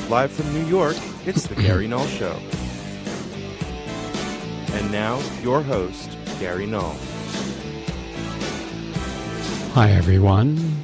Live from New York, it's the Gary Null Show. And now, your host, Gary Null. Hi, everyone.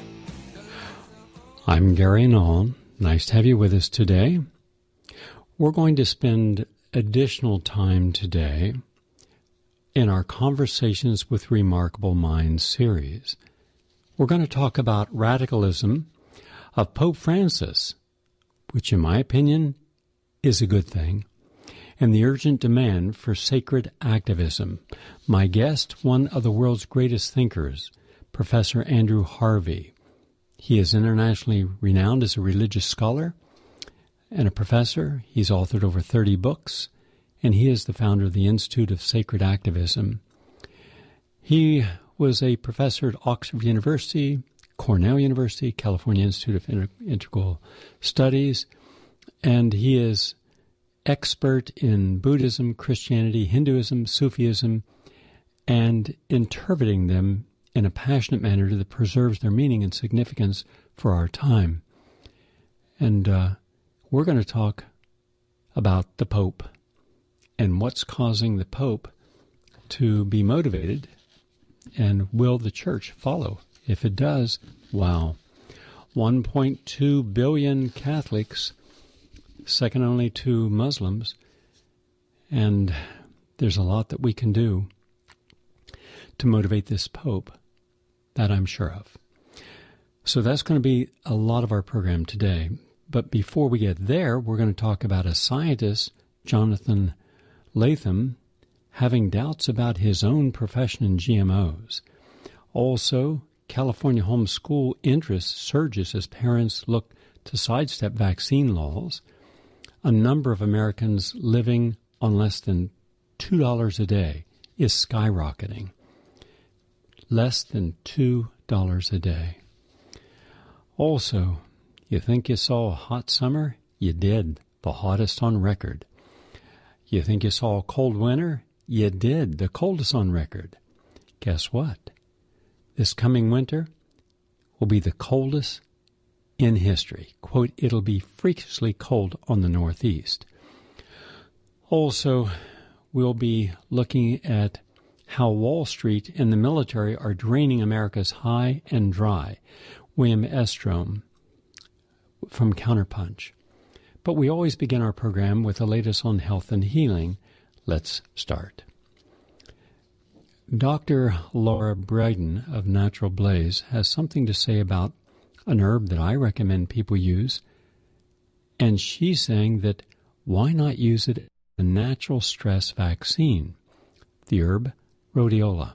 I'm Gary Null. Nice to have you with us today. We're going to spend additional time today in our Conversations with Remarkable Minds series. We're going to talk about radicalism of Pope Francis, which in my opinion is a good thing, and the urgent demand for sacred activism. My guest, one of the world's greatest thinkers, Professor Andrew Harvey. He is internationally renowned as a religious scholar and a professor. He's authored over 30 books, and he is the founder of the Institute of Sacred Activism. He was a professor at Oxford University, Cornell University, California Institute of Integral Studies, and he is expert in Buddhism, Christianity, Hinduism, Sufism, and interpreting them in a passionate manner that preserves their meaning and significance for our time. And we're going to talk about the Pope and what's causing the Pope to be motivated, and will the Church follow? If it does, wow. 1.2 billion Catholics, second only to Muslims, and there's a lot that we can do to motivate this Pope, that I'm sure of. So that's going to be a lot of our program today. But before we get there, we're going to talk about a scientist, Jonathan Latham, having doubts about his own profession in GMOs. Also, California homeschool interest surges as parents look to sidestep vaccine laws. A number of Americans living on less than $2 a day is skyrocketing. Less than $2 a day. Also, you think you saw a hot summer? You did. The hottest on record. You think you saw a cold winter? You did. The coldest on record. Guess what? This coming winter will be the coldest in history. Quote, it'll be freakishly cold on the Northeast. Also, we'll be looking at how Wall Street and the military are draining America's high and dry. William Estrom from Counterpunch. But we always begin our program with the latest on health and healing. Let's start. Dr. Laura Braden of Natural Blaze has something to say about an herb that I recommend people use, and she's saying that why not use it as a natural stress vaccine? The herb rhodiola.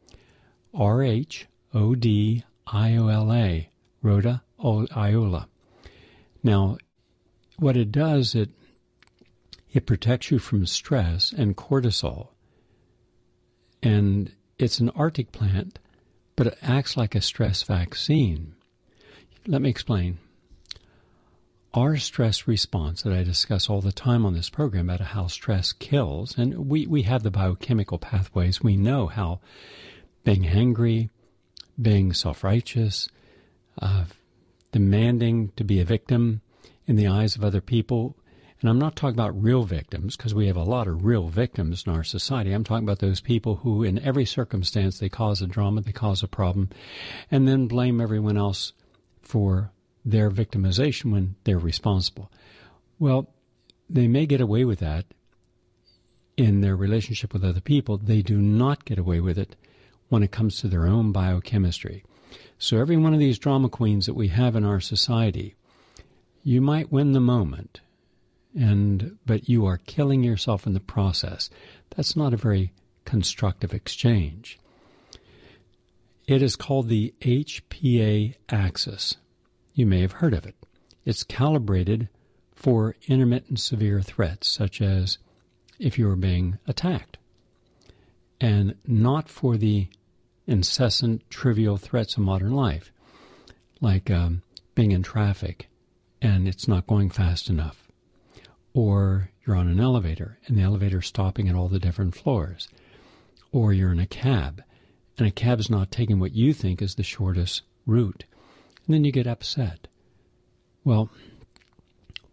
R-H-O-D-I-O-L-A. Rhodiola. Now, what it does, it protects you from stress and cortisol. And it's an Arctic plant, but it acts like a stress vaccine. Let me explain. Our stress response that I discuss all the time on this program about how stress kills, and we have the biochemical pathways. We know how being angry, being self-righteous, demanding to be a victim in the eyes of other people. And I'm not talking about real victims, because we have a lot of real victims in our society. I'm talking about those people who, in every circumstance, they cause a drama, they cause a problem, and then blame everyone else for their victimization when they're responsible. Well, they may get away with that in their relationship with other people. They do not get away with it when it comes to their own biochemistry. So every one of these drama queens that we have in our society, you might win the moment, but you are killing yourself in the process. That's not a very constructive exchange. It is called the HPA axis. You may have heard of it. It's calibrated for intermittent severe threats, such as if you are being attacked, and not for the incessant, trivial threats of modern life, like being in traffic and it's not going fast enough, or you're on an elevator and the elevator's stopping at all the different floors, or you're in a cab and a cab's not taking what you think is the shortest route, and then you get upset. Well,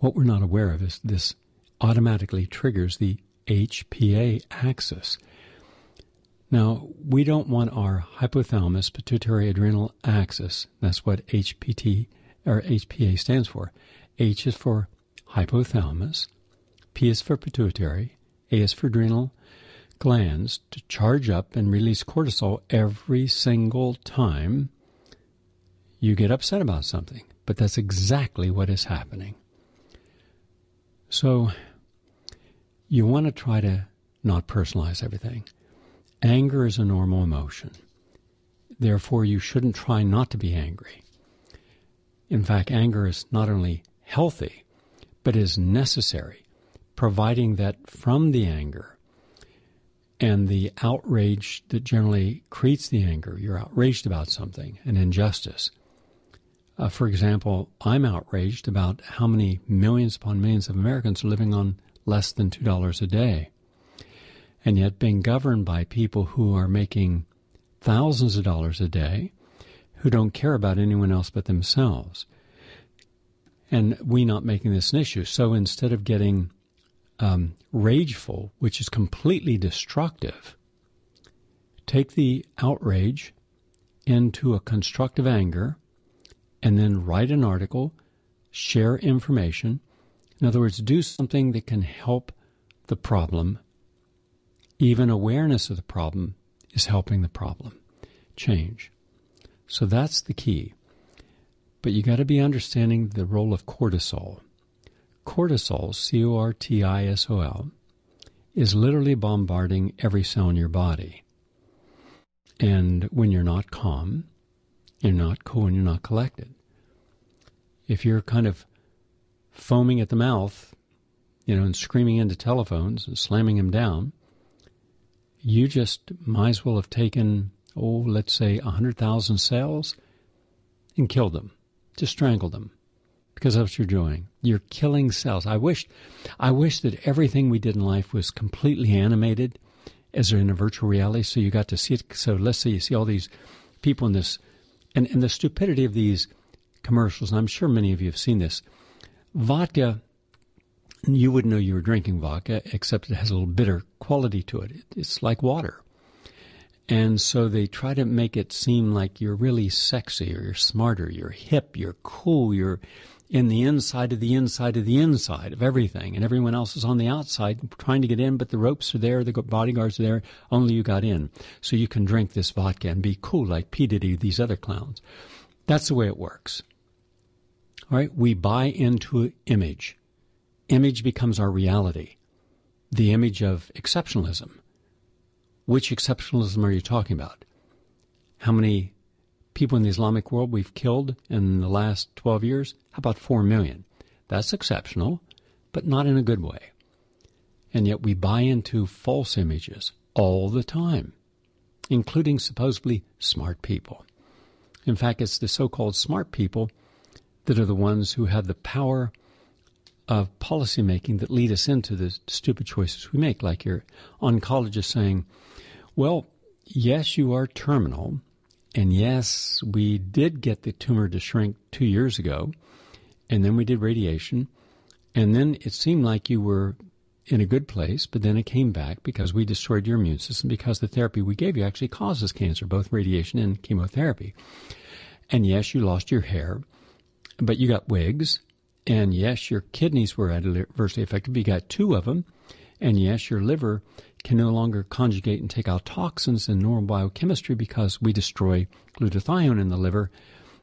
What we're not aware of is this automatically triggers the HPA axis. Now, we don't want our hypothalamus pituitary adrenal axis. That's what HPA stands for. H is for hypothalamus, P is for pituitary, A is for adrenal glands, to charge up and release cortisol every single time you get upset about something. But that's exactly what is happening. So you want to try to not personalize everything. Anger is a normal emotion. Therefore, you shouldn't try not to be angry. In fact, anger is not only healthy, but is necessary, providing that from the anger and the outrage that generally creates the anger, you're outraged about something, an injustice. For example, I'm outraged about how many millions upon millions of Americans are living on less than $2 a day, and yet being governed by people who are making thousands of dollars a day, who don't care about anyone else but themselves. And we not making this an issue. So instead of getting rageful, which is completely destructive, take the outrage into a constructive anger and then write an article, share information. In other words, do something that can help the problem. Even awareness of the problem is helping the problem change. So that's the key. But you got to be understanding the role of cortisol. Cortisol, C-O-R-T-I-S-O-L, is literally bombarding every cell in your body. And when you're not calm, you're not cool, and you're not collected. If you're kind of foaming at the mouth, and screaming into telephones and slamming them down, you just might as well have taken, let's say 100,000 cells and killed them, just strangled them, because that's what you're doing. You're killing cells. I wish that everything we did in life was completely animated as in a virtual reality, so you got to see it. So let's say you see all these people in this, and the stupidity of these commercials, and I'm sure many of you have seen this. Vodka, you wouldn't know you were drinking vodka, except it has a little bitter quality to it. It's like water. And so they try to make it seem like you're really sexy, or you're smarter, you're hip, you're cool, you're in the inside of the inside of the inside of everything, and everyone else is on the outside trying to get in, but the ropes are there, the bodyguards are there, only you got in. So you can drink this vodka and be cool like P. Diddy, these other clowns. That's the way it works. All right, we buy into image. Image becomes our reality. The image of exceptionalism. Which exceptionalism are you talking about? How many people in the Islamic world we've killed in the last 12 years? How about 4 million? That's exceptional, but not in a good way. And yet we buy into false images all the time, including supposedly smart people. In fact, it's the so-called smart people that are the ones who have the power of policymaking that lead us into the stupid choices we make, like your oncologist saying, well, yes, you are terminal, and yes, we did get the tumor to shrink 2 years ago, and then we did radiation, and then it seemed like you were in a good place, but then it came back because we destroyed your immune system, because the therapy we gave you actually causes cancer, both radiation and chemotherapy. And yes, you lost your hair, but you got wigs, and yes, your kidneys were adversely affected, but you got 2 of them, and yes, your liver can no longer conjugate and take out toxins in normal biochemistry because we destroy glutathione in the liver.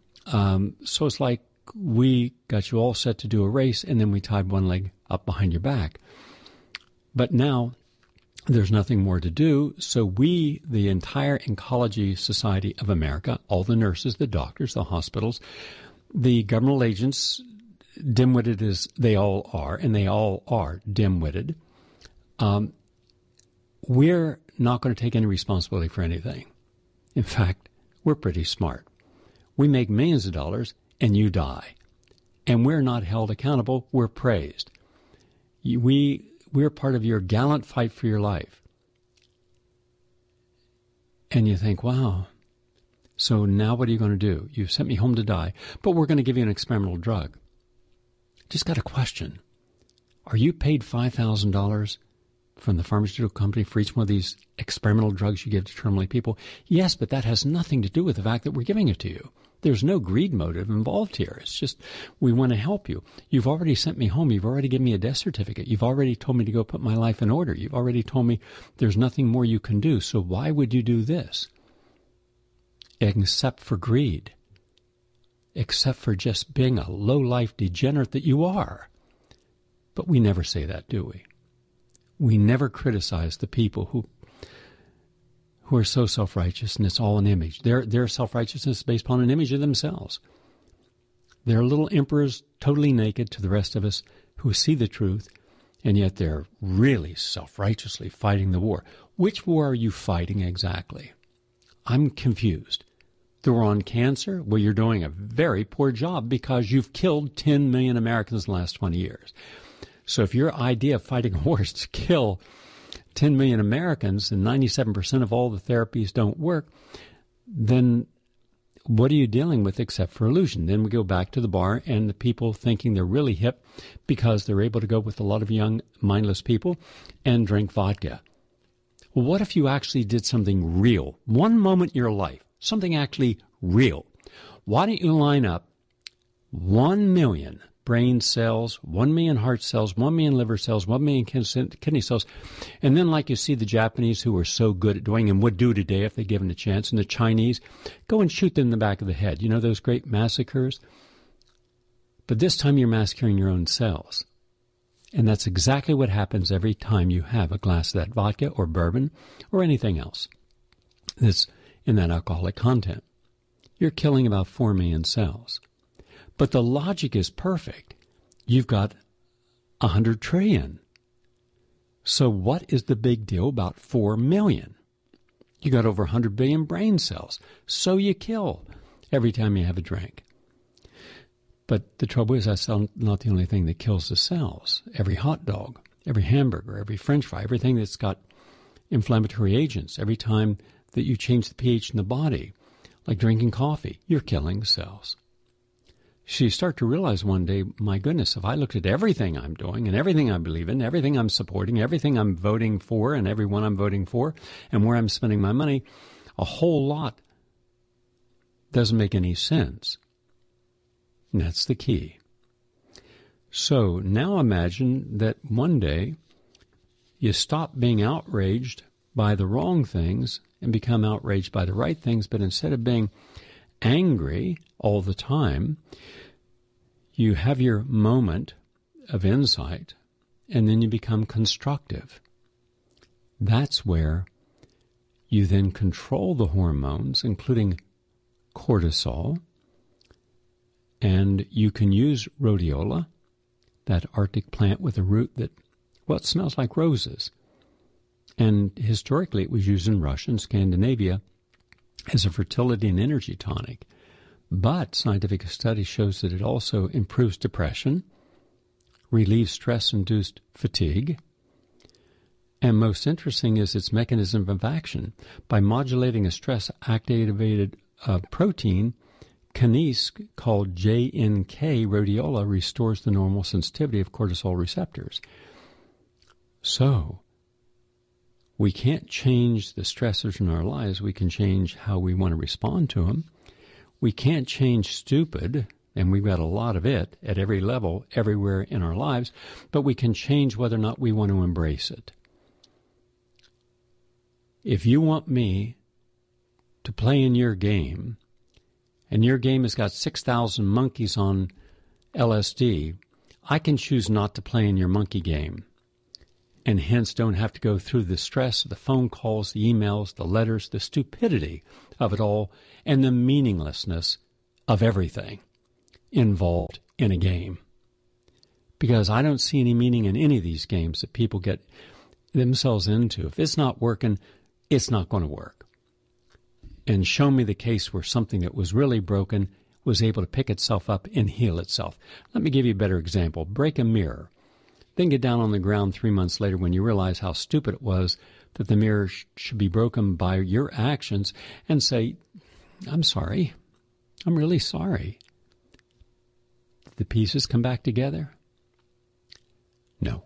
So it's like we got you all set to do a race, and then we tied one leg up behind your back. But now there's nothing more to do, so we, the entire Oncology Society of America, all the nurses, the doctors, the hospitals, the governmental agents, dim-witted as they all are, and they all are dim-witted, we're not going to take any responsibility for anything. In fact, we're pretty smart. We make millions of dollars, and you die. And we're not held accountable. We're praised. We're part of your gallant fight for your life. And you think, wow, so now what are you going to do? You've sent me home to die, but we're going to give you an experimental drug. Just got a question. Are you paid $5,000 from the pharmaceutical company for each one of these experimental drugs you give to terminally people? Yes, but that has nothing to do with the fact that we're giving it to you. There's no greed motive involved here. It's just we want to help you. You've already sent me home. You've already given me a death certificate. You've already told me to go put my life in order. You've already told me there's nothing more you can do. So why would you do this? Except for greed. Except for just being a low-life degenerate that you are. But we never say that, do we? We never criticize the people who are so self-righteous, and it's all an image. Their self-righteousness is based upon an image of themselves. They're little emperors totally naked to the rest of us who see the truth, and yet they're really self-righteously fighting the war. Which war are you fighting exactly? I'm confused. The war on cancer? Well, you're doing a very poor job because you've killed 10 million Americans in the last 20 years. So if your idea of fighting a war is to kill 10 million Americans and 97% of all the therapies don't work, then what are you dealing with except for illusion? Then we go back to the bar and the people thinking they're really hip because they're able to go with a lot of young, mindless people and drink vodka. Well, what if you actually did something real? One moment in your life, something actually real. Why don't you line up 1 million brain cells, 1 million heart cells, 1 million liver cells, 1 million kidney cells, and then like you see the Japanese who are so good at doing and would do today if they given a chance, and the Chinese, go and shoot them in the back of the head. You know those great massacres? But this time you're massacring your own cells. And that's exactly what happens every time you have a glass of that vodka or bourbon or anything else that's in that alcoholic content. You're killing about 4 million cells. But the logic is perfect. You've got 100 trillion. So what is the big deal about 4 million? You got over 100 billion brain cells. So you kill every time you have a drink. But the trouble is that's not the only thing that kills the cells. Every hot dog, every hamburger, every French fry, everything that's got inflammatory agents, every time that you change the pH in the body, like drinking coffee, you're killing cells. So you start to realize one day, my goodness, if I looked at everything I'm doing and everything I believe in, everything I'm supporting, everything I'm voting for and everyone I'm voting for and where I'm spending my money, a whole lot doesn't make any sense. And that's the key. So now imagine that one day you stop being outraged by the wrong things and become outraged by the right things, but instead of being angry all the time, you have your moment of insight, and then you become constructive. That's where you then control the hormones, including cortisol, and you can use rhodiola, that Arctic plant with a root that, well, it smells like roses. And historically it was used in Russia and Scandinavia as a fertility and energy tonic. But scientific study shows that it also improves depression, relieves stress-induced fatigue, and most interesting is its mechanism of action. By modulating a stress-activated protein, kinase called JNK rhodiola restores the normal sensitivity of cortisol receptors. So, we can't change the stressors in our lives. We can change how we want to respond to them. We can't change stupid, and we've got a lot of it at every level, everywhere in our lives, but we can change whether or not we want to embrace it. If you want me to play in your game, and your game has got 6,000 monkeys on LSD, I can choose not to play in your monkey game, and hence don't have to go through the stress of the phone calls, the emails, the letters, the stupidity of it all, and the meaninglessness of everything involved in a game. Because I don't see any meaning in any of these games that people get themselves into. If it's not working, it's not going to work. And show me the case where something that was really broken was able to pick itself up and heal itself. Let me give you a better example. Break a mirror. Then get down on the ground 3 months later when you realize how stupid it was that the mirror should be broken by your actions and say, I'm sorry. I'm really sorry. Did the pieces come back together? No.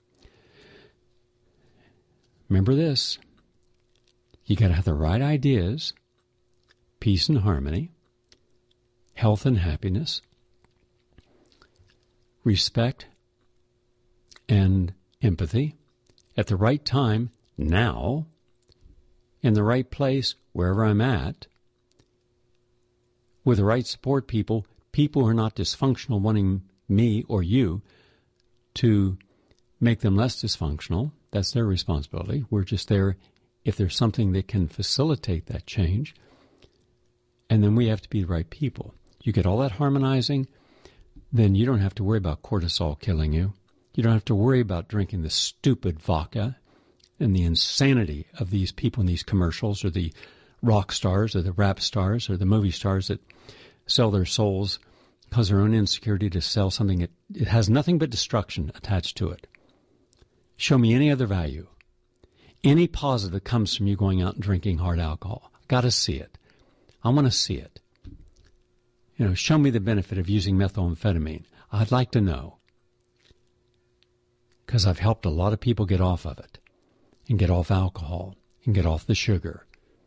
Remember this. You got to have the right ideas, peace and harmony, health and happiness, respect and empathy at the right time, now, in the right place, wherever I'm at, with the right support people who are not dysfunctional, wanting me or you to make them less dysfunctional. That's their responsibility. We're just there if there's something that can facilitate that change. And then we have to be the right people. You get all that harmonizing, then you don't have to worry about cortisol killing you. You don't have to worry about drinking the stupid vodka and the insanity of these people in these commercials, or the rock stars or the rap stars or the movie stars that sell their souls because of their own insecurity to sell something that it has nothing but destruction attached to it. Show me any other value, any positive that comes from you going out and drinking hard alcohol. Got to see it. I want to see it. Show me the benefit of using methamphetamine. I'd like to know, because I've helped a lot of people get off of it and get off alcohol and get off the sugar,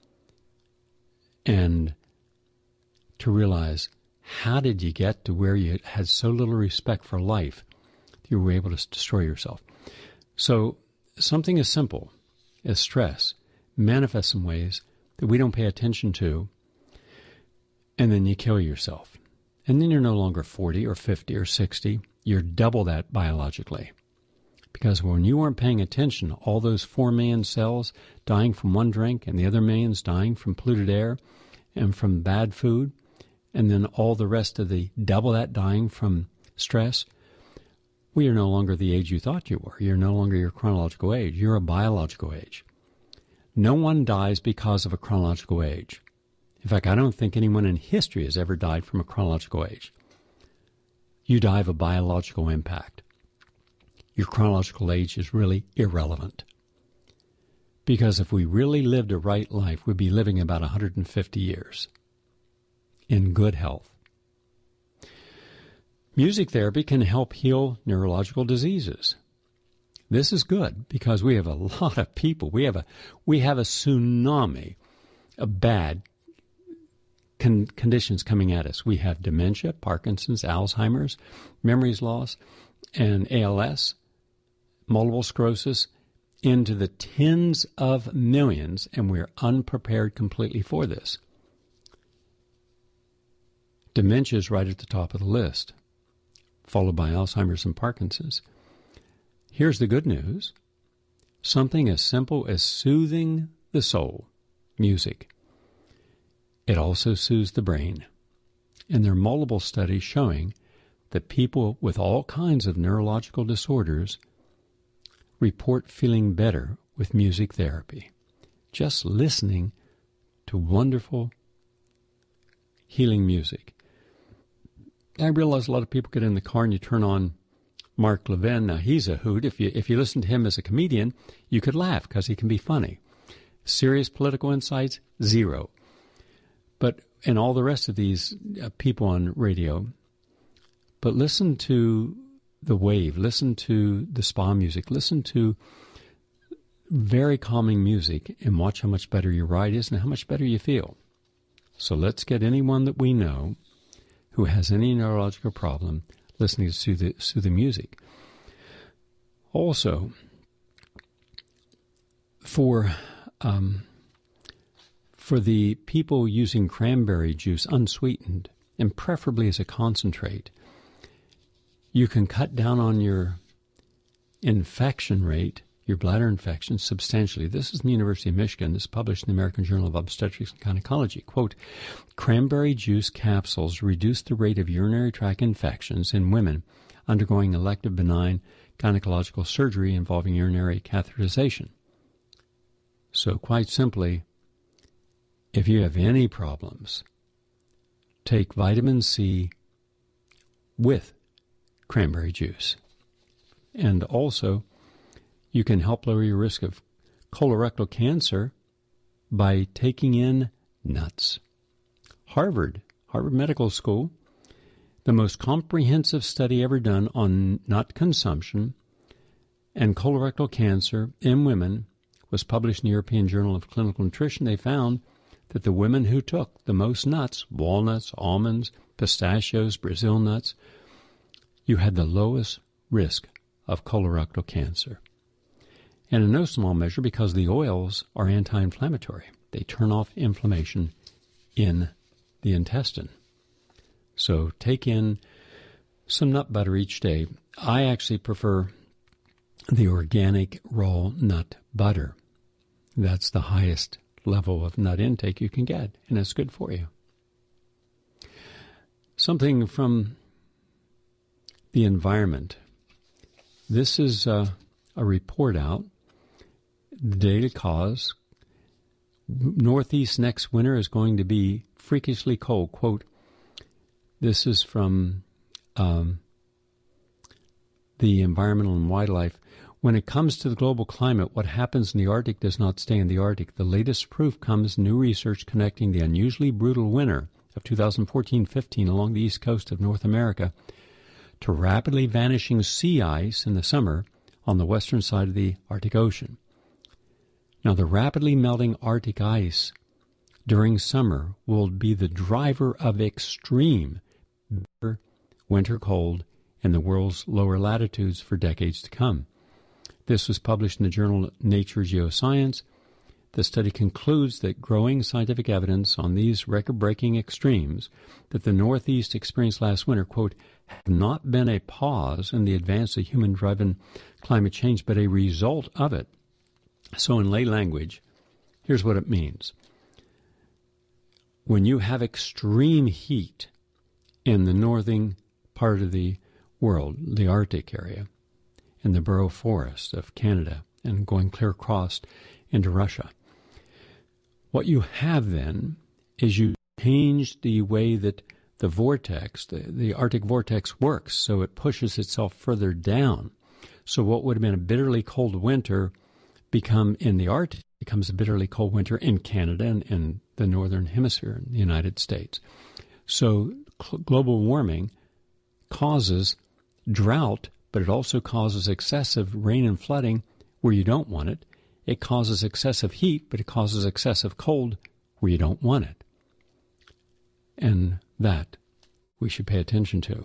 and to realize, how did you get to where you had so little respect for life that you were able to destroy yourself? So something as simple as stress manifests in ways that we don't pay attention to, and then you kill yourself. And then you're no longer 40 or 50 or 60. You're double that biologically. Because when you weren't paying attention, all those 4 million cells dying from one drink and the other millions dying from polluted air and from bad food, and then all the rest of the double that dying from stress, well, you're no longer the age you thought you were. You're no longer your chronological age. You're a biological age. No one dies because of a chronological age. In fact, I don't think anyone in history has ever died from a chronological age. You die of a biological impact. Your chronological age is really irrelevant. Because if we really lived a right life, we'd be living about 150 years in good health. Music therapy can help heal neurological diseases. This is good because we have a lot of people. We have a tsunami of bad conditions coming at us. We have dementia, Parkinson's, Alzheimer's, memory loss, and ALS, multiple sclerosis, into the tens of millions, and we're unprepared completely for this. Dementia is right at the top of the list, followed by Alzheimer's and Parkinson's. Here's the good news. Something as simple as soothing the soul, music. It also soothes the brain. And there are multiple studies showing that people with all kinds of neurological disorders report feeling better with music therapy. Just listening to wonderful healing music. I realize a lot of people get in the car and you turn on Mark Levin. Now, he's a hoot. If you listen to him as a comedian, you could laugh because he can be funny. Serious political insights, zero. But and all the rest of these people on radio. But listen to the wave, listen to the spa music, listen to very calming music, and watch how much better your ride is and how much better you feel. So let's get anyone that we know who has any neurological problem listening to soothing music. Also, for the people using cranberry juice unsweetened, and preferably as a concentrate, you can cut down on your infection rate, your bladder infection, substantially. This is from the University of Michigan. This is published in the American Journal of Obstetrics and Gynecology. Quote, cranberry juice capsules reduce the rate of urinary tract infections in women undergoing elective benign gynecological surgery involving urinary catheterization. So quite simply, if you have any problems, take vitamin C with cranberry juice. And also, you can help lower your risk of colorectal cancer by taking in nuts. Harvard Medical School, the most comprehensive study ever done on nut consumption, and colorectal cancer in women was published in the European Journal of Clinical Nutrition. They found that the women who took the most nuts, walnuts, almonds, pistachios, Brazil nuts, you had the lowest risk of colorectal cancer. And in no small measure because the oils are anti-inflammatory. They turn off inflammation in the intestine. So take in some nut butter each day. I actually prefer the organic raw nut butter. That's the highest level of nut intake you can get, and it's good for you. Something from the environment. This is a report out. The Daily Cause. Northeast next winter is going to be freakishly cold. Quote, this is from the Environmental and Wildlife. When it comes to the global climate, what happens in the Arctic does not stay in the Arctic. The latest proof comes in new research connecting the unusually brutal winter of 2014-15 along the east coast of North America to rapidly vanishing sea ice in the summer on the western side of the Arctic Ocean. Now, the rapidly melting Arctic ice during summer will be the driver of extreme winter cold in the world's lower latitudes for decades to come. This was published in the journal Nature Geoscience. The study concludes that growing scientific evidence on these record-breaking extremes that the Northeast experienced last winter, quote, have not been a pause in the advance of human-driven climate change, but a result of it. So in lay language, here's what it means. When you have extreme heat in the northern part of the world, the Arctic area, in the Burrow Forest of Canada, and going clear across into Russia, what you have then is you change the way that the vortex, the Arctic vortex works, so it pushes itself further down. So what would have been a bitterly cold winter in the Arctic becomes a bitterly cold winter in Canada and in the northern hemisphere in the United States. So global warming causes drought, but it also causes excessive rain and flooding where you don't want it. It causes excessive heat, but it causes excessive cold where you don't want it. And that we should pay attention to.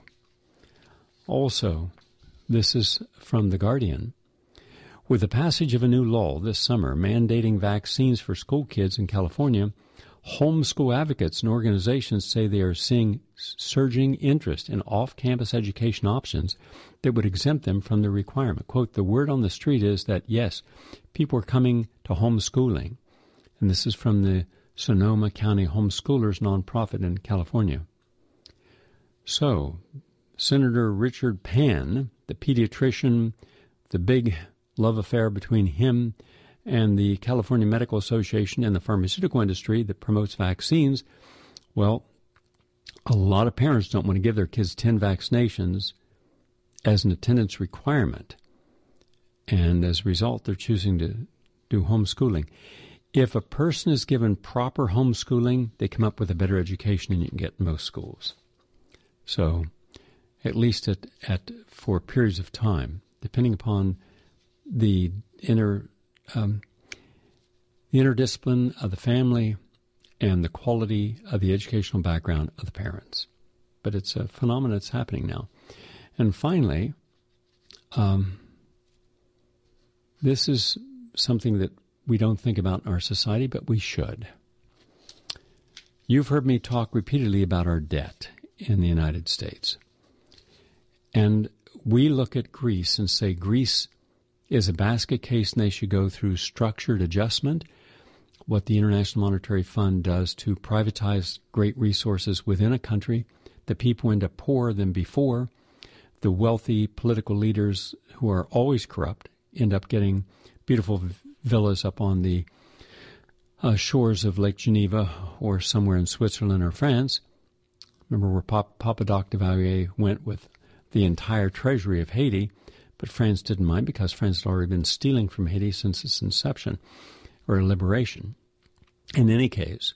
Also, this is from The Guardian. With the passage of a new law this summer mandating vaccines for school kids in California, homeschool advocates and organizations say they are seeing surging interest in off-campus education options that would exempt them from the requirement. Quote, the word on the street is that, yes, people are coming to homeschooling. And this is from the Sonoma County Homeschoolers nonprofit in California. So, Senator Richard Pan, the pediatrician, the big love affair between him and the California Medical Association and the pharmaceutical industry that promotes vaccines, well, a lot of parents don't want to give their kids 10 vaccinations as an attendance requirement. And as a result, they're choosing to do homeschooling. If a person is given proper homeschooling, they come up with a better education than you can get in most schools. So, at least for periods of time, depending upon the interdiscipline of the family and the quality of the educational background of the parents. But it's a phenomenon that's happening now. And finally, this is something that we don't think about in our society, but we should. You've heard me talk repeatedly about our debt in the United States. And we look at Greece and say Greece is a basket case and they should go through structured adjustment, what the International Monetary Fund does to privatize great resources within a country. The people end up poorer than before. The wealthy political leaders who are always corrupt end up getting beautiful villas up on the shores of Lake Geneva or somewhere in Switzerland or France. Remember where Papa Doc Duvalier went with the entire treasury of Haiti, but France didn't mind because France had already been stealing from Haiti since its inception or liberation. In any case,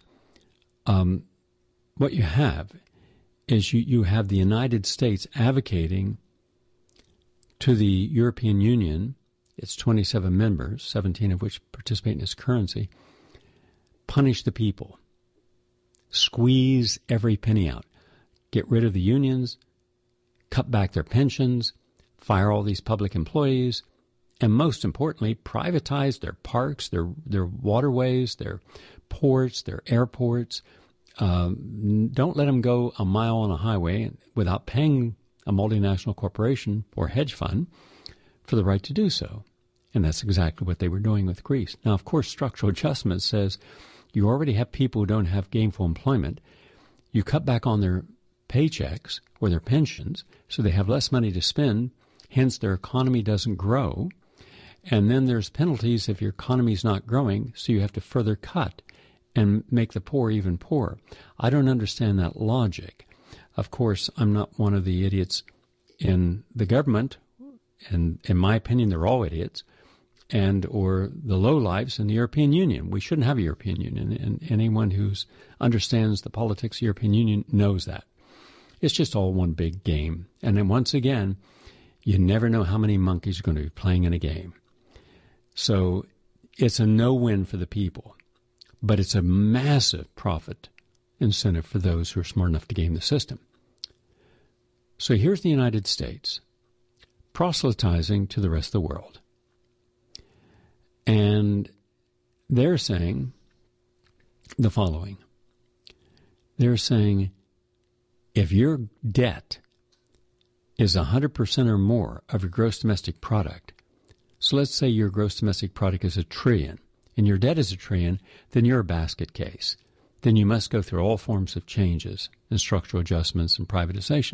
what you have is you have the United States advocating to the European Union its 27 members, 17 of which participate in its currency, punish the people. Squeeze every penny out. Get rid of the unions, cut back their pensions, fire all these public employees, and most importantly, privatize their parks, their waterways, their ports, their airports. Don't let them go a mile on a highway without paying a multinational corporation or hedge fund for the right to do so. And that's exactly what they were doing with Greece. Now, of course, structural adjustment says you already have people who don't have gainful employment. You cut back on their paychecks or their pensions so they have less money to spend, hence their economy doesn't grow. And then there's penalties if your economy is not growing, so you have to further cut and make the poor even poorer. I don't understand that logic. Of course, I'm not one of the idiots in the government, and in my opinion, they're all idiots, and or the lowlifes in the European Union. We shouldn't have a European Union, and anyone who understands the politics of the European Union knows that. It's just all one big game. And then once again, you never know how many monkeys are going to be playing in a game. So it's a no-win for the people, but it's a massive profit incentive for those who are smart enough to game the system. So here's the United States proselytizing to the rest of the world. And they're saying the following. They're saying if your debt is 100% or more of your gross domestic product, so let's say your gross domestic product is $1 trillion, and your debt is $1 trillion, then you're a basket case. Then you must go through all forms of changes and structural adjustments and privatization.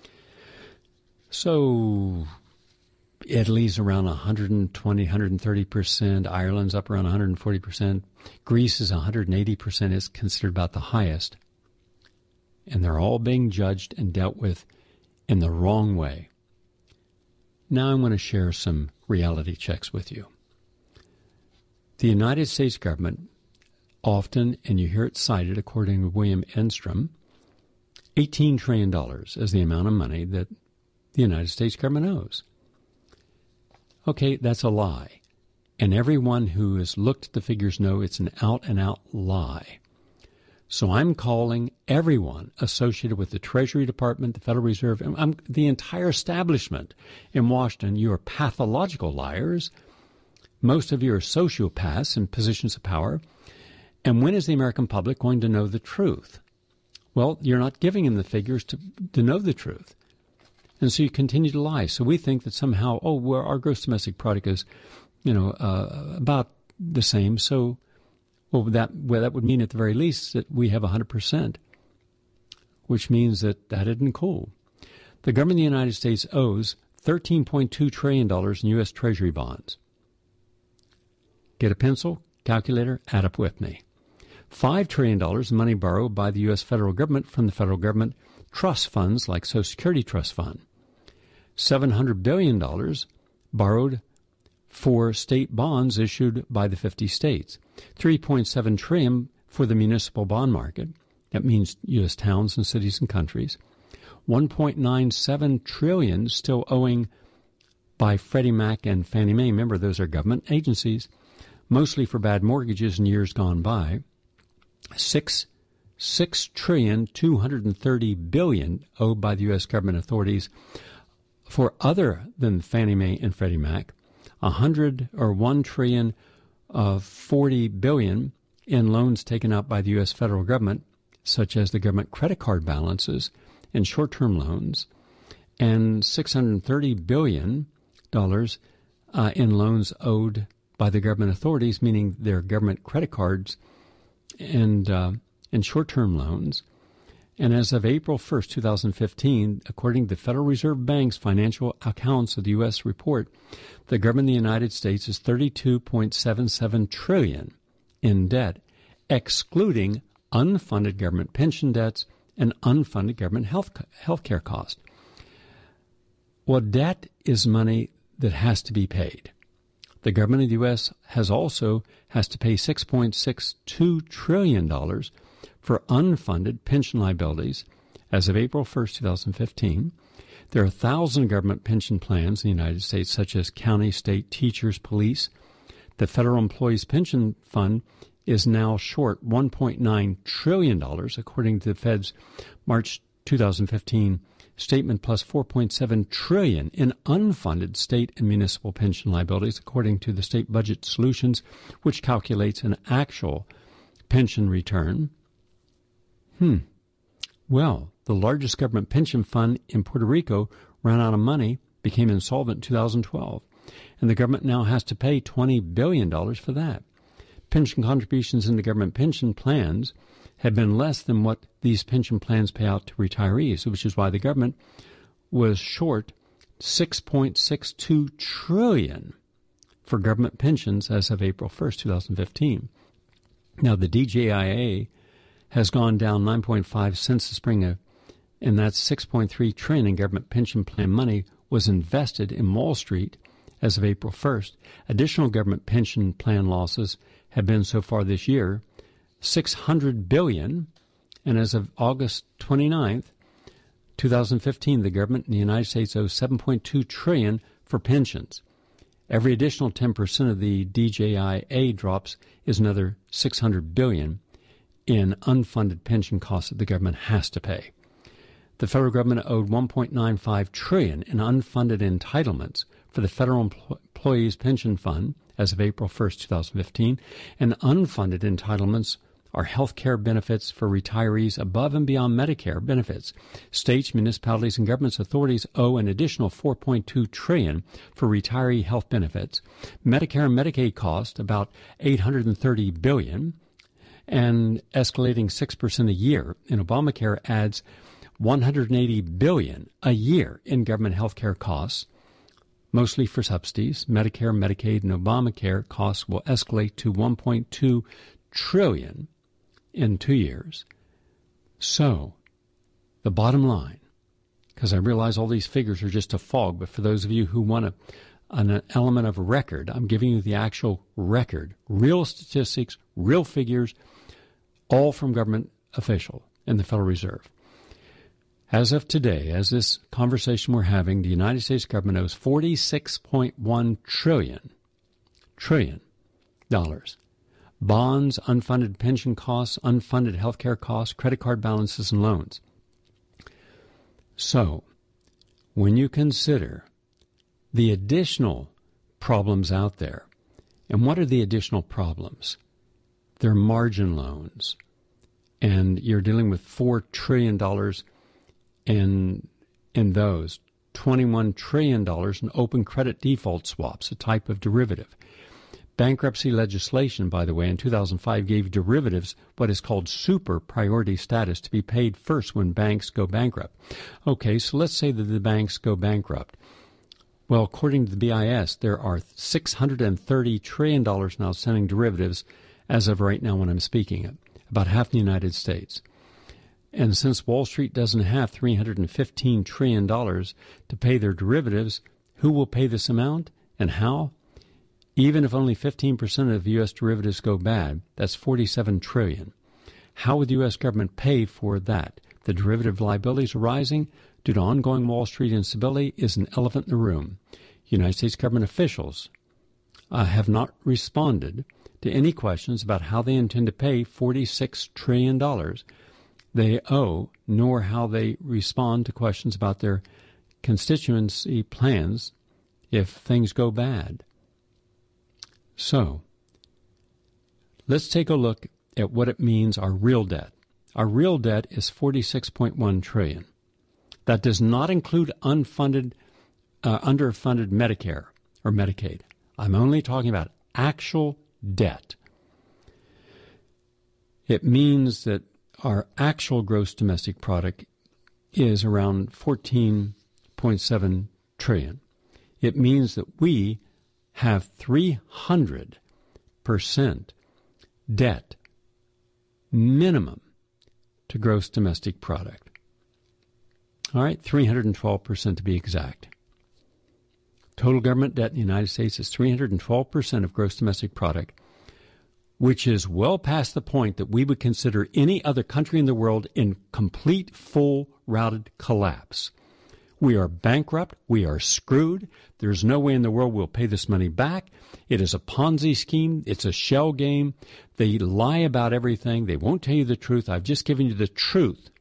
So Italy's around 120, 130%. Ireland's up around 140%. Greece is 180%. It's considered about the highest. And they're all being judged and dealt with in the wrong way. Now I'm going to share some reality checks with you. The United States government often, and you hear it cited according to William Enstrom, $18 trillion is the amount of money that the United States government owes. Okay, that's a lie. And everyone who has looked at the figures know it's an out-and-out lie. So I'm calling everyone associated with the Treasury Department, the Federal Reserve, the entire establishment in Washington. You are pathological liars. Most of you are sociopaths in positions of power. And when is the American public going to know the truth? Well, you're not giving them the figures to know the truth. And so you continue to lie. So we think that somehow, our gross domestic product is, about the same. So, that would mean at the very least that we have 100%, which means that isn't cool. The government of the United States owes $13.2 trillion in U.S. Treasury bonds. Get a pencil, calculator, add up with me. $5 trillion in money borrowed by the U.S. federal government from the federal government trust funds like Social Security Trust Fund. $700 billion borrowed for state bonds issued by the 50 states. $3.7 trillion for the municipal bond market. That means U.S. towns and cities and countries. $1.97 trillion still owing by Freddie Mac and Fannie Mae. Remember, those are government agencies, mostly for bad mortgages in years gone by. $6.23 trillion owed by the U.S. government authorities for other than Fannie Mae and Freddie Mac. $1 trillion of $40 billion in loans taken out by the U.S. federal government, such as the government credit card balances and short-term loans, and $630 billion in loans owed by the government authorities, meaning their government credit cards and short-term loans. And as of April 1st, 2015, according to the Federal Reserve Bank's financial accounts of the U.S. report, the government of the United States is $32.77 trillion in debt, excluding unfunded government pension debts and unfunded government health care costs. Well, debt is money that has to be paid. The government of the U.S. has to pay $6.62 trillion for unfunded pension liabilities as of April 1st, 2015. There are 1,000 government pension plans in the United States, such as county, state, teachers, police. The Federal Employees Pension Fund is now short $1.9 trillion, according to the Fed's March 2015 statement, plus $4.7 trillion in unfunded state and municipal pension liabilities, according to the State Budget Solutions, which calculates an actual pension return. Well, the largest government pension fund in Puerto Rico ran out of money, became insolvent in 2012, and the government now has to pay $20 billion for that. Pension contributions into government pension plans have been less than what these pension plans pay out to retirees, which is why the government was short $6.62 trillion for government pensions as of April 1st, 2015. Now, the DJIA has gone down 9.5 since the spring of, and that's $6.3 trillion in government pension plan money was invested in Wall Street as of April 1st. Additional government pension plan losses have been so far this year $600 billion, and as of August 29th, 2015, the government in the United States owes $7.2 trillion for pensions. Every additional 10% of the DJIA drops is another $600 billion in unfunded pension costs that the government has to pay. The federal government owed $1.95 trillion in unfunded entitlements for the Federal Employees Pension Fund as of April 1st, 2015, and unfunded entitlements are health care benefits for retirees above and beyond Medicare benefits. States, municipalities, and government authorities owe an additional $4.2 trillion for retiree health benefits. Medicare and Medicaid cost about $830 billion and escalating 6% a year. And Obamacare adds $180 billion a year in government health care costs, mostly for subsidies. Medicare, Medicaid, and Obamacare costs will escalate to $1.2 trillion in 2 years. So, the bottom line, because I realize all these figures are just a fog, but for those of you who want an element of record, I'm giving you the actual record, real statistics, real figures, all from government official in the Federal Reserve. As of today, as this conversation we're having, the United States government owes $46.1 trillion. Bonds, unfunded pension costs, unfunded health care costs, credit card balances, and loans. So, when you consider the additional problems out there, and what are the additional problems? They're margin loans, and you're dealing with $4 trillion in those, $21 trillion in open credit default swaps, a type of derivative. Bankruptcy legislation, by the way, in 2005 gave derivatives what is called super priority status to be paid first when banks go bankrupt. Okay, so let's say that the banks go bankrupt. Well, according to the BIS, there are $630 trillion in outstanding derivatives as of right now when I'm speaking, about half the United States. And since Wall Street doesn't have $315 trillion to pay their derivatives, who will pay this amount and how? Even if only 15% of U.S. derivatives go bad, that's $47 trillion. How would the U.S. government pay for that? The derivative liabilities arising due to ongoing Wall Street instability is an elephant in the room. United States government officials have not responded to any questions about how they intend to pay $46 trillion they owe, nor how they respond to questions about their constituency plans if things go bad. So, let's take a look at what it means, our real debt. Our real debt is $46.1 trillion. That does not include underfunded Medicare or Medicaid. I'm only talking about actual debt. It means that our actual gross domestic product is around $14.7 trillion. It means that we have 300% debt minimum to gross domestic product. All right, 312% to be exact. Total government debt in the United States is 312% of gross domestic product, which is well past the point that we would consider any other country in the world in complete, full, routed collapse. We are bankrupt. We are screwed. There's no way in the world we'll pay this money back. It is a Ponzi scheme. It's a shell game. They lie about everything. They won't tell you the truth. I've just given you the truth.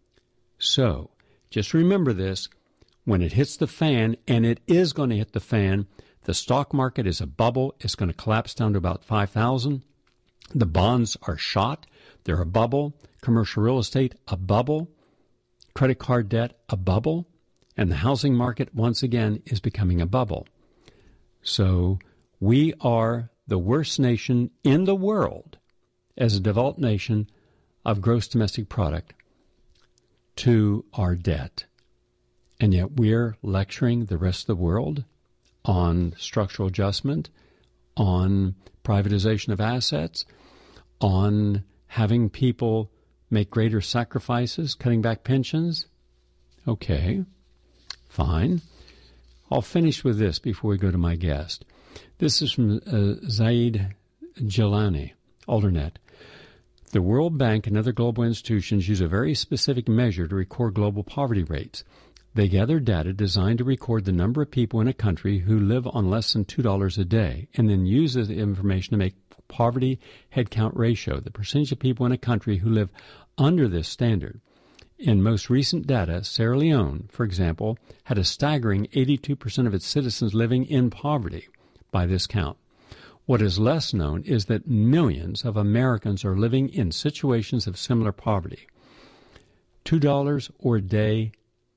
So just remember this. When it hits the fan, and it is going to hit the fan, the stock market is a bubble. It's going to collapse down to about 5,000. The bonds are shot. They're a bubble. Commercial real estate, a bubble. Credit card debt, a bubble. And the housing market, once again, is becoming a bubble. So we are the worst nation in the world as a developed nation of gross domestic product to our debt. And yet we're lecturing the rest of the world on structural adjustment, on privatization of assets, on having people make greater sacrifices, cutting back pensions. Okay, fine. I'll finish with this before we go to my guest. This is from Zaid Jilani, Alternet. The World Bank and other global institutions use a very specific measure to record global poverty rates. They gather data designed to record the number of people in a country who live on less than $2 a day, and then use the information to make poverty headcount ratio, the percentage of people in a country who live under this standard. In most recent data, Sierra Leone, for example, had a staggering 82% of its citizens living in poverty by this count. What is less known is that millions of Americans are living in situations of similar poverty. $2 or a day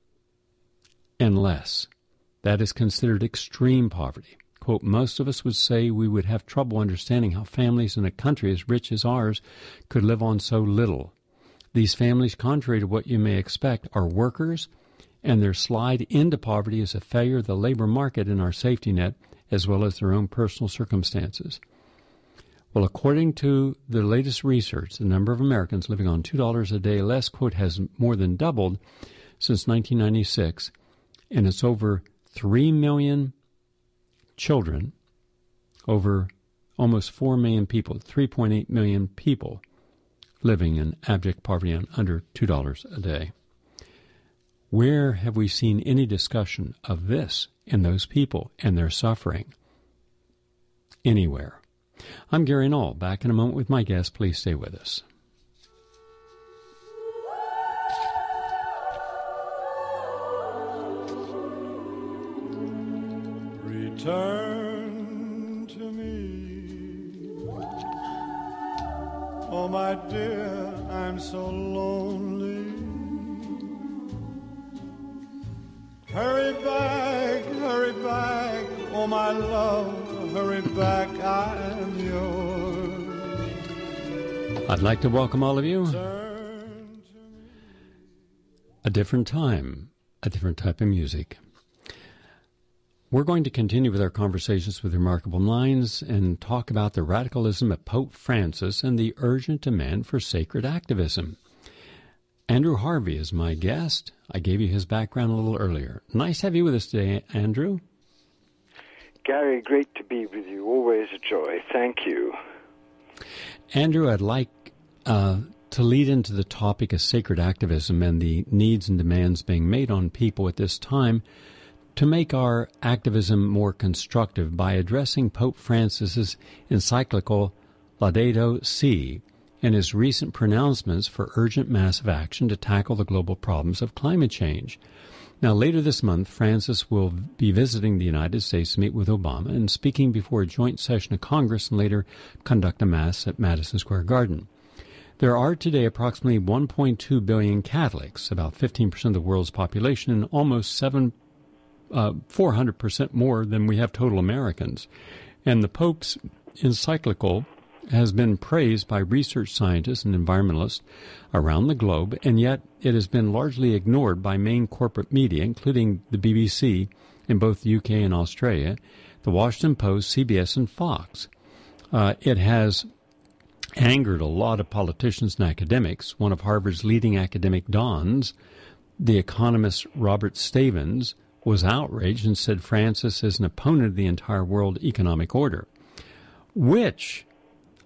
and less. That is considered extreme poverty. Quote, most of us would say we would have trouble understanding how families in a country as rich as ours could live on so little. These families, contrary to what you may expect, are workers, and their slide into poverty is a failure of the labor market and our safety net, as well as their own personal circumstances. Well, according to the latest research, the number of Americans living on $2 a day less, quote, has more than doubled since 1996, and it's over 3 million children, over almost 4 million people, 3.8 million people living in abject poverty on under $2 a day. Where have we seen any discussion of this and those people and their suffering? Anywhere. I'm Gary Null. Back in a moment with my guest. Please stay with us. Return to me, oh my dear, I'm so lonely. Hurry back, oh my love, hurry back, I'm yours. I'd like to welcome all of you. A different time, a different type of music. We're going to continue with our conversations with Remarkable Minds and talk about the radicalism of Pope Francis and the urgent demand for sacred activism. Andrew Harvey is my guest. I gave you his background a little earlier. Nice to have you with us today, Andrew. Gary, great to be with you. Always a joy. Thank you. Andrew, I'd like to lead into the topic of sacred activism and the needs and demands being made on people at this time to make our activism more constructive by addressing Pope Francis's encyclical Laudato Si and his recent pronouncements for urgent massive action to tackle the global problems of climate change. Now, later this month, Francis will be visiting the United States to meet with Obama and speaking before a joint session of Congress and later conduct a mass at Madison Square Garden. There are today approximately 1.2 billion Catholics, about 15% of the world's population, and almost 400% more than we have total Americans. And the Pope's encyclical has been praised by research scientists and environmentalists around the globe, and yet it has been largely ignored by main corporate media, including the BBC in both the UK and Australia, the Washington Post, CBS, and Fox. It has angered a lot of politicians and academics. One of Harvard's leading academic dons, the economist Robert Stavins, was outraged and said Francis is an opponent of the entire world economic order, which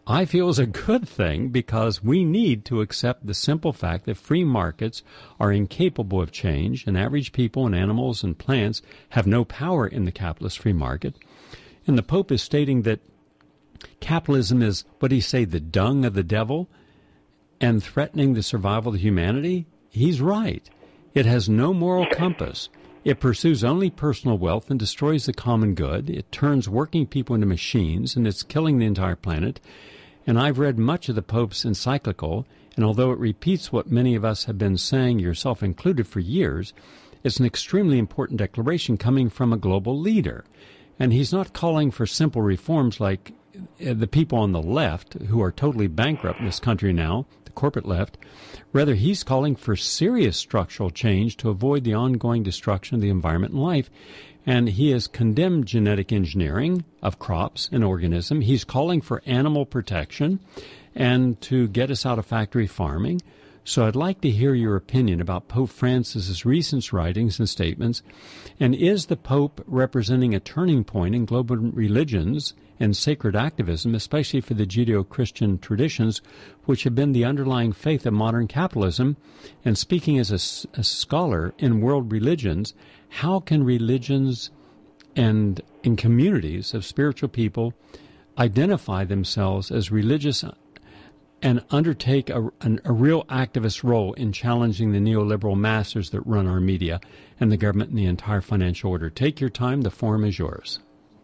I feel is a good thing, because we need to accept the simple fact that free markets are incapable of change, and average people and animals and plants have no power in the capitalist free market. And the Pope is stating that capitalism is, what do you say, the dung of the devil and threatening the survival of humanity? He's right. It has no moral compass. It pursues only personal wealth and destroys the common good. It turns working people into machines, and it's killing the entire planet. And I've read much of the Pope's encyclical, and although it repeats what many of us have been saying, yourself included, for years, it's an extremely important declaration coming from a global leader. And he's not calling for simple reforms like the people on the left, who are totally bankrupt in this country now, the corporate left. Rather, he's calling for serious structural change to avoid the ongoing destruction of the environment and life. And he has condemned genetic engineering of crops and organisms. He's calling for animal protection and to get us out of factory farming. So I'd like to hear your opinion about Pope Francis's recent writings and statements. And is the Pope representing a turning point in global religions and sacred activism, especially for the Judeo-Christian traditions, which have been the underlying faith of modern capitalism? And speaking as a scholar in world religions, how can religions and in communities of spiritual people identify themselves as religious and undertake a real activist role in challenging the neoliberal masters that run our media and the government and the entire financial order? Take your time. The forum is yours.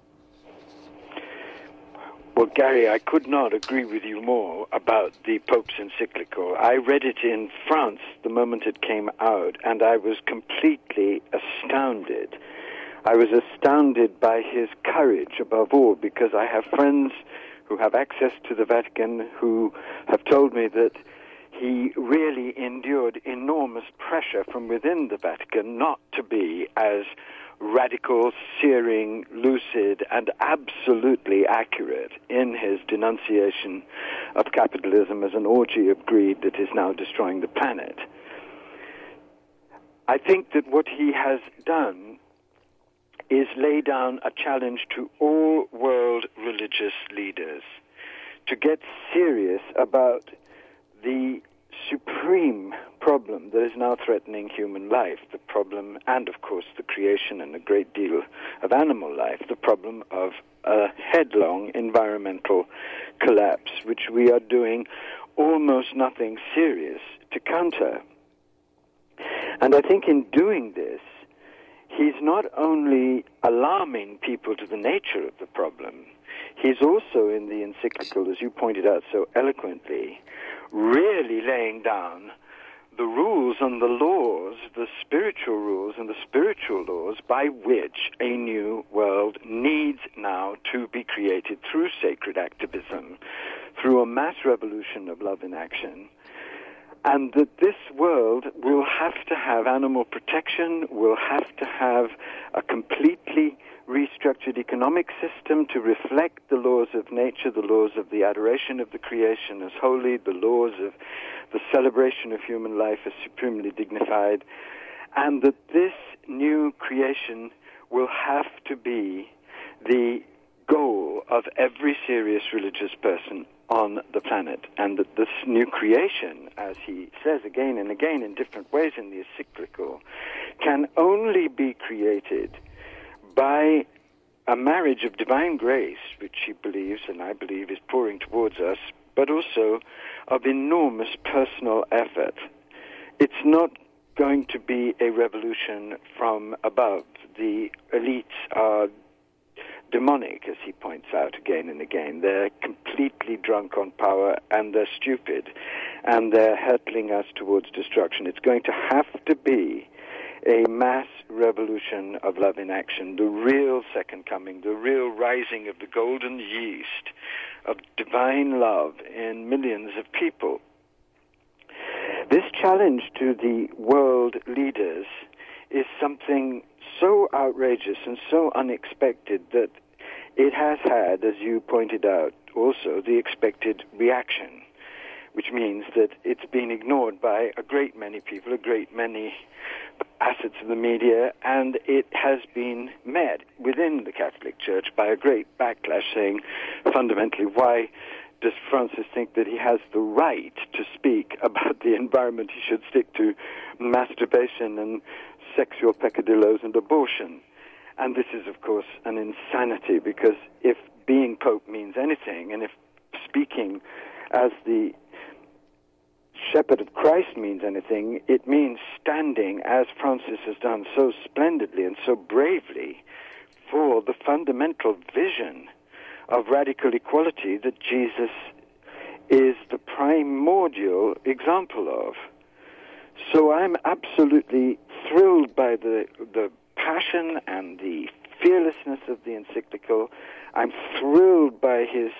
Well, Gary, I could not agree with you more about the Pope's encyclical. I read it in France the moment it came out, and I was completely astounded. I was astounded by his courage, above all, because I have friends who have access to the Vatican who have told me that he really endured enormous pressure from within the Vatican not to be as radical, searing, lucid, and absolutely accurate in his denunciation of capitalism as an orgy of greed that is now destroying the planet. I think that what he has done is lay down a challenge to all world religious leaders to get serious about the supreme problem that is now threatening human life, the problem, and of course the creation and a great deal of animal life, the problem of a headlong environmental collapse, which we are doing almost nothing serious to counter. And I think in doing this, he's not only alarming people to the nature of the problem, he's also, in the encyclical, as you pointed out so eloquently, really laying down the rules and the laws, the spiritual rules and the spiritual laws by which a new world needs now to be created through sacred activism, through a mass revolution of love in action. And that this world will have to have animal protection, will have to have a completely restructured economic system to reflect the laws of nature, the laws of the adoration of the creation as holy, the laws of the celebration of human life as supremely dignified, and that this new creation will have to be the goal of every serious religious person on the planet, and that this new creation, as he says again and again in different ways in the encyclical, can only be created by a marriage of divine grace, which he believes, and I believe, is pouring towards us, but also of enormous personal effort. It's not going to be a revolution from above. The elites are demonic, as he points out again and again. They're completely drunk on power, and they're stupid, and they're hurtling us towards destruction. It's going to have to be a mass revolution of love in action, the real second coming, the real rising of the golden yeast of divine love in millions of people. This challenge to the world leaders is something so outrageous and so unexpected that it has had, as you pointed out, also the expected reaction, which means that it's been ignored by a great many people, a great many assets of the media, and it has been met within the Catholic Church by a great backlash saying, fundamentally, why does Francis think that he has the right to speak about the environment he should stick to, masturbation and sexual peccadillos and abortion? And this is, of course, an insanity, because if being Pope means anything, and if speaking as the shepherd of Christ means anything, it means standing, as Francis has done so splendidly and so bravely, for the fundamental vision of radical equality that Jesus is the primordial example of. So I'm absolutely thrilled by the passion and the fearlessness of the encyclical. I'm thrilled by his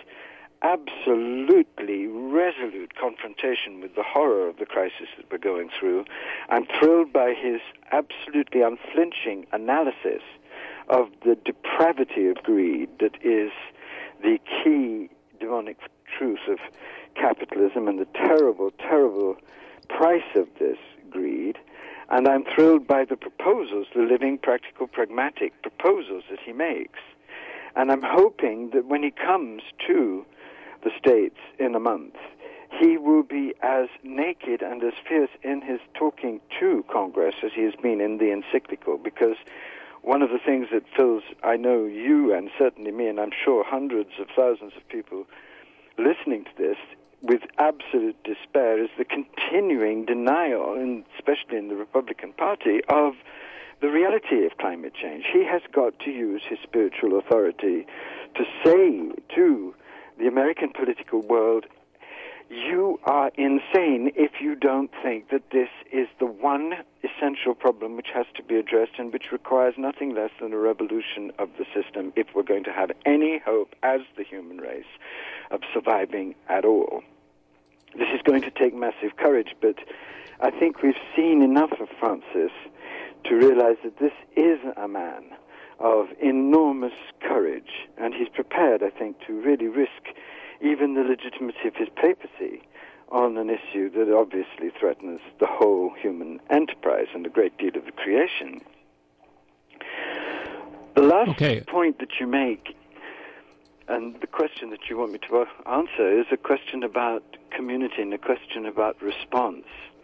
absolutely resolute confrontation with the horror of the crisis that we're going through. I'm thrilled by his absolutely unflinching analysis of the depravity of greed that is the key demonic truth of capitalism and the terrible, terrible price of this greed. And I'm thrilled by the proposals, the living, practical, pragmatic proposals that he makes. And I'm hoping that when he comes to the States in a month, he will be as naked and as fierce in his talking to Congress as he has been in the encyclical, because one of the things that fills, I know, you and certainly me, and I'm sure hundreds of thousands of people listening to this with absolute despair, is the continuing denial, and especially in the Republican Party, of the reality of climate change. He has got to use his spiritual authority to say to the American political world, you are insane if you don't think that this is the one essential problem which has to be addressed and which requires nothing less than a revolution of the system if we're going to have any hope as the human race of surviving at all. This is going to take massive courage, but I think we've seen enough of Francis to realize that this is a man of enormous courage, and he's prepared, I think, to really risk even the legitimacy of his papacy on an issue that obviously threatens the whole human enterprise and a great deal of the creation. The last point that you make, and the question that you want me to answer, is a question about community and a question about response.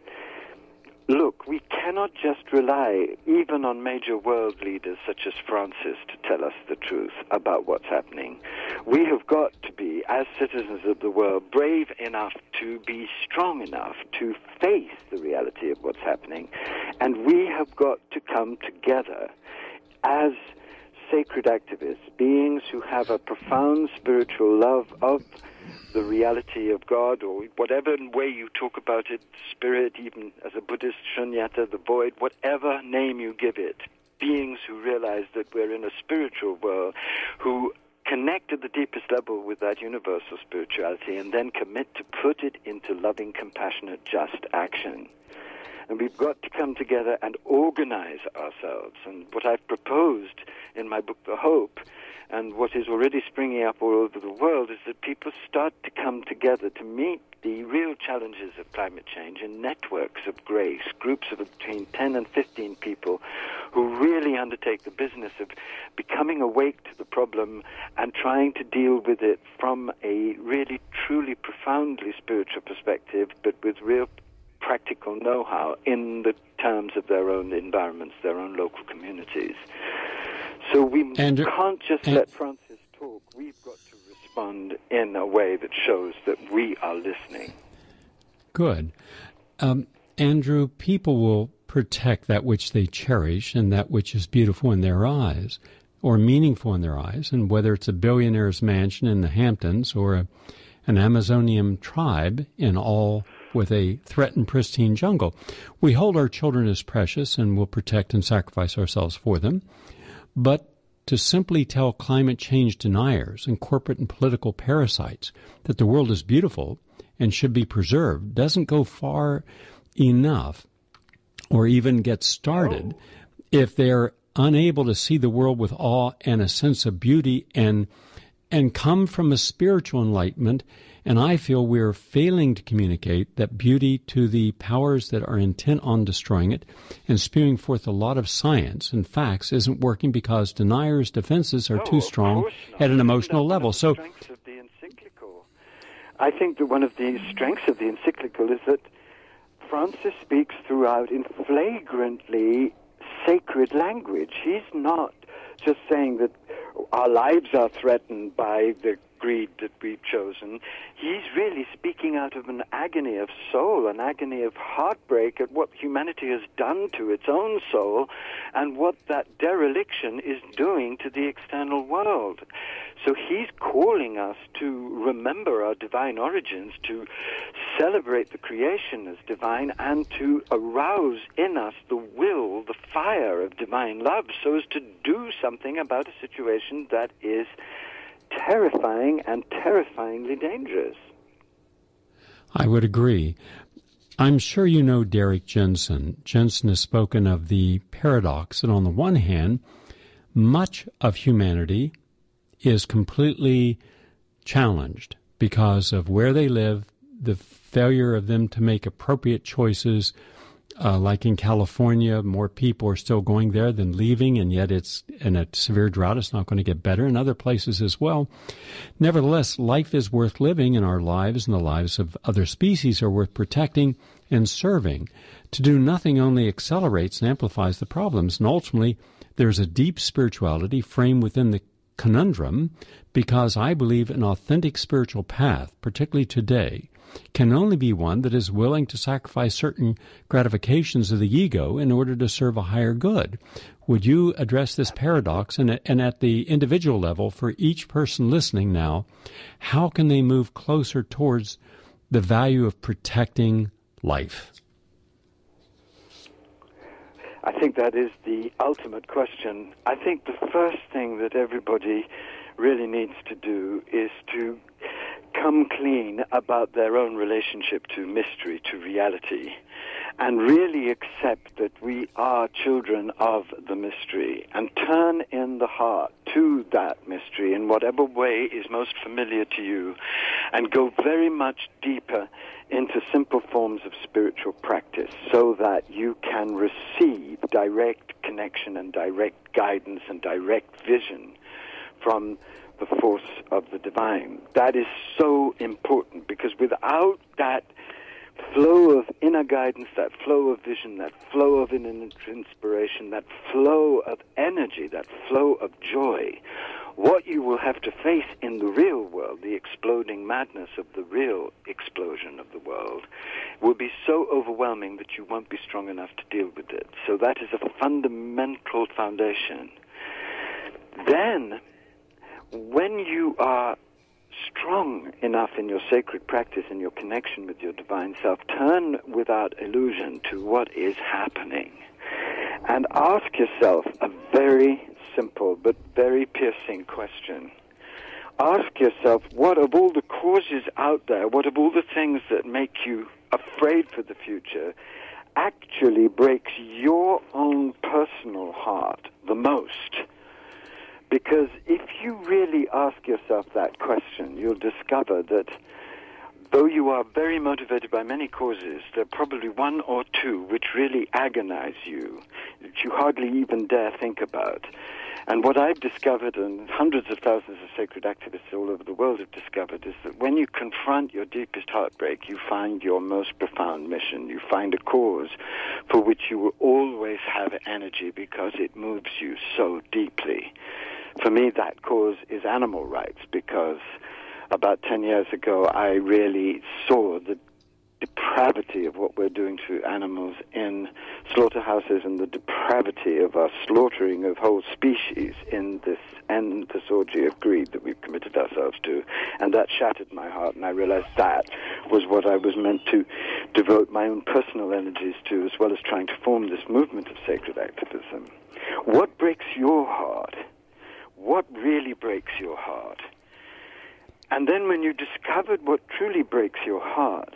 Look, we cannot just rely even on major world leaders such as Francis to tell us the truth about what's happening. We have got to be, as citizens of the world, brave enough to be strong enough to face the reality of what's happening. And we have got to come together as sacred activists, beings who have a profound spiritual love of the reality of God, or whatever way you talk about it, spirit, even as a Buddhist, shunyata, the void, whatever name you give it, beings who realize that we're in a spiritual world, who connect at the deepest level with that universal spirituality and then commit to put it into loving, compassionate, just action. And we've got to come together and organize ourselves. And what I've proposed in my book, The Hope, and what is already springing up all over the world, is that people start to come together to meet the real challenges of climate change in networks of grace, groups of between 10 and 15 people who really undertake the business of becoming awake to the problem and trying to deal with it from a really, truly, profoundly spiritual perspective, but with real practical know-how in the terms of their own environments, their own local communities. So we can't just let Francis talk. We've got to respond in a way that shows that we are listening. Good. Andrew, people will protect that which they cherish and that which is beautiful in their eyes or meaningful in their eyes, and whether it's a billionaire's mansion in the Hamptons or an Amazonian tribe in all with a threatened pristine jungle. We hold our children as precious and will protect and sacrifice ourselves for them. But to simply tell climate change deniers and corporate and political parasites that the world is beautiful and should be preserved doesn't go far enough or even get started if they're unable to see the world with awe and a sense of beauty and come from a spiritual enlightenment. And I feel we're failing to communicate that beauty to the powers that are intent on destroying it and spewing forth a lot of science and facts isn't working because deniers' defenses are too strong at an emotional level. So, the strength of the encyclical I think that one of the strengths of the encyclical is that Francis speaks throughout in flagrantly sacred language. He's not just saying that our lives are threatened by the greed that we've chosen. He's really speaking out of an agony of soul, an agony of heartbreak at what humanity has done to its own soul and what that dereliction is doing to the external world. So he's calling us to remember our divine origins, to celebrate the creation as divine, and to arouse in us the will, the fire of divine love, so as to do something about a situation that is terrifying and terrifyingly dangerous. I would agree. I'm sure you know Derek Jensen. Jensen has spoken of the paradox that on the one hand, much of humanity is completely challenged because of where they live, the failure of them to make appropriate choices. Like in California, more people are still going there than leaving, and yet it's in a severe drought. It's not going to get better in other places as well. Nevertheless, life is worth living, and our lives and the lives of other species are worth protecting and serving. To do nothing only accelerates and amplifies the problems, and ultimately there's a deep spirituality framed within the conundrum, because I believe an authentic spiritual path, particularly today, can only be one that is willing to sacrifice certain gratifications of the ego in order to serve a higher good. Would you address this paradox? And at the individual level, for each person listening now, how can they move closer towards the value of protecting life? I think that is the ultimate question. I think the first thing that everybody really needs to do is to come clean about their own relationship to mystery, to reality, and really accept that we are children of the mystery, and turn in the heart to that mystery in whatever way is most familiar to you, and go very much deeper into simple forms of spiritual practice so that you can receive direct connection and direct guidance and direct vision from the force of the divine. That is so important, because without that flow of inner guidance, that flow of vision, that flow of inner inspiration, that flow of energy, that flow of joy, what you will have to face in the real world, the exploding madness of the real explosion of the world, will be so overwhelming that you won't be strong enough to deal with it. So that is a fundamental foundation. Then, when you are strong enough in your sacred practice and your connection with your divine self, turn without illusion to what is happening and ask yourself a very simple but very piercing question. Ask yourself, what of all the causes out there, what of all the things that make you afraid for the future, actually breaks your own personal heart the most? Because if you really ask yourself that question, you'll discover that though you are very motivated by many causes, there are probably one or two which really agonize you, that you hardly even dare think about. And what I've discovered, and hundreds of thousands of sacred activists all over the world have discovered, is that when you confront your deepest heartbreak, you find your most profound mission. You find a cause for which you will always have energy because it moves you so deeply. For me, that cause is animal rights, because about 10 years ago, I really saw the depravity of what we're doing to animals in slaughterhouses and the depravity of our slaughtering of whole species in this endless orgy of greed that we've committed ourselves to. And that shattered my heart, and I realized that was what I was meant to devote my own personal energies to, as well as trying to form this movement of sacred activism. What breaks your heart? What really breaks your heart? And then when you discovered what truly breaks your heart,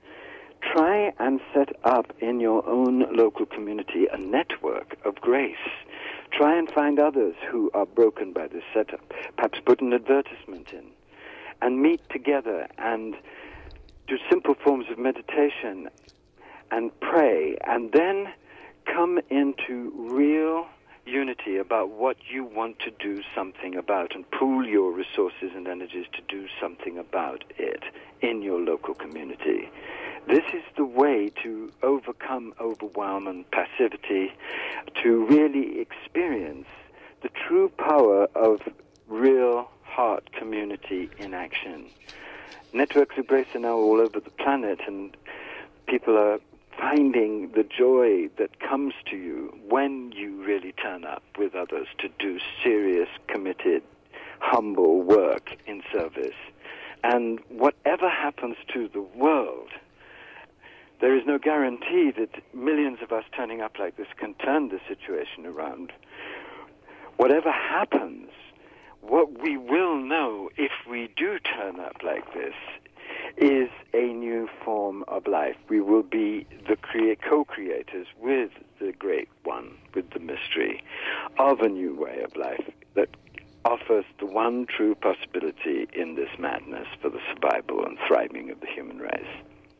try and set up in your own local community a network of grace. Try and find others who are broken by this setup. Perhaps put an advertisement in and meet together and do simple forms of meditation and pray, and then come into real unity about what you want to do something about and pool your resources and energies to do something about it in your local community. This is the way to overcome overwhelm and passivity, to really experience the true power of real heart community in action. Networks of grace are now all over the planet, and people are finding the joy that comes to you when you really turn up with others to do serious, committed, humble work in service. And whatever happens to the world, there is no guarantee that millions of us turning up like this can turn the situation around. Whatever happens, what we will know if we do turn up like this is a new form of life. We will be the co-creators with the Great One, with the mystery of a new way of life that offers the one true possibility in this madness for the survival and thriving of the human race.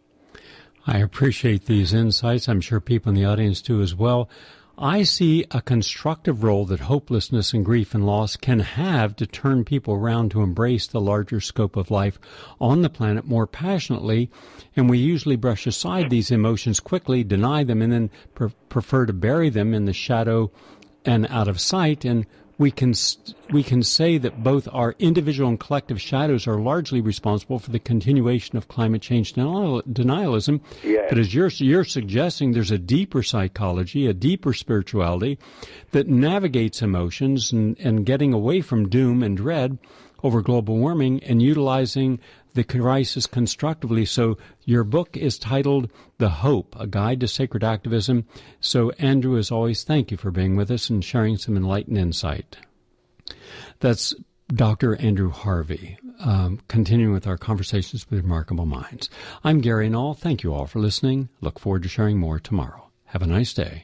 I appreciate these insights. I'm sure people in the audience do as well. I see a constructive role that hopelessness and grief and loss can have to turn people around to embrace the larger scope of life on the planet more passionately, and we usually brush aside these emotions quickly, deny them, and then prefer to bury them in the shadow and out of sight. And we can say that both our individual and collective shadows are largely responsible for the continuation of climate change denialism. Yes. But as you're suggesting, there's a deeper psychology, a deeper spirituality that navigates emotions and getting away from doom and dread over global warming and utilizing the crisis constructively. So your book is titled The Hope, A Guide to Sacred Activism. So Andrew, as always, thank you for being with us and sharing some enlightened insight. That's Dr. Andrew Harvey, continuing with our conversations with remarkable minds. I'm Gary Null. Thank you all for listening. Look forward to sharing more tomorrow. Have a nice day.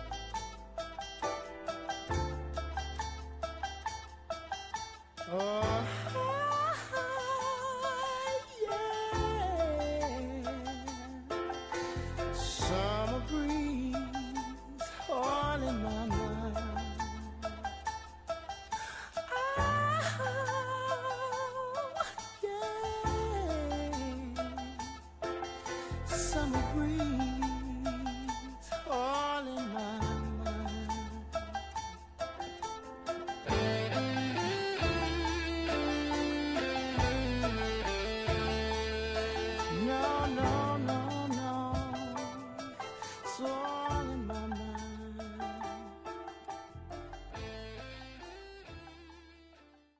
Oh.